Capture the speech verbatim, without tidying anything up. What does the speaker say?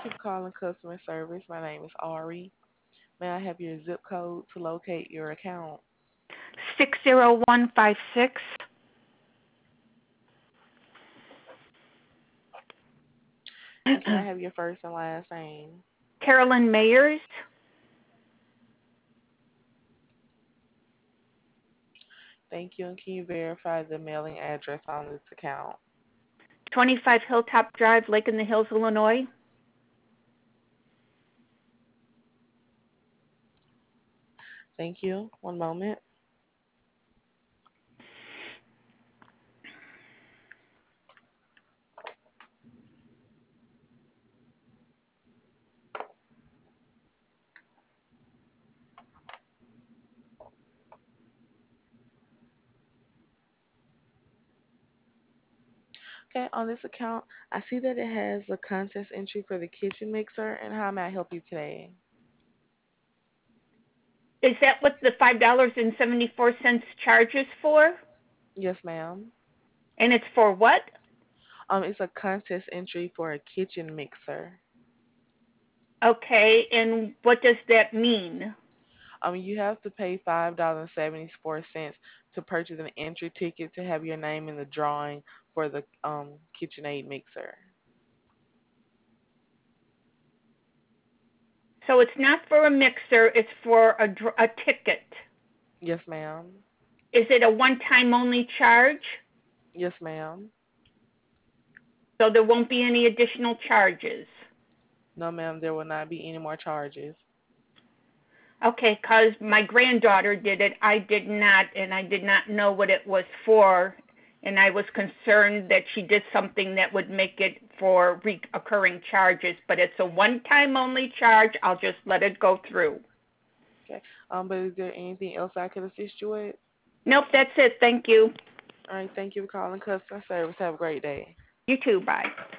you for calling customer service. My name is Ari. May I have your zip code to locate your account? six zero one five six. And can I have your first and last name? Carolyn Mayers, Thank you. And can you verify the mailing address on this account? twenty-five Hilltop Drive, Lake in the Hills, Illinois. Thank you. One moment. Okay, on this account, I see that it has a contest entry for the kitchen mixer. And how may I help you today? Is that what the five dollars and seventy-four cents charge is for? Yes, ma'am. And it's for what? Um, it's a contest entry for a kitchen mixer. Okay, and what does that mean? Um, you have to pay five dollars and seventy four cents to purchase an entry ticket to have your name in the drawing for the um KitchenAid mixer. So it's not for a mixer, it's for a, a ticket. Yes, ma'am. Is it a one-time only charge? Yes, ma'am. So there won't be any additional charges? No, ma'am. There will not be any more charges. Okay, because my granddaughter did it. I did not, and I did not know what it was for. And I was concerned that she did something that would make it for recurring charges. But it's a one time only charge. I'll just let it go through. Okay. Um, but is there anything else I could assist you with? Nope, that's it. Thank you. All right. Thank you for calling customer service. Have a great day. You too. Bye.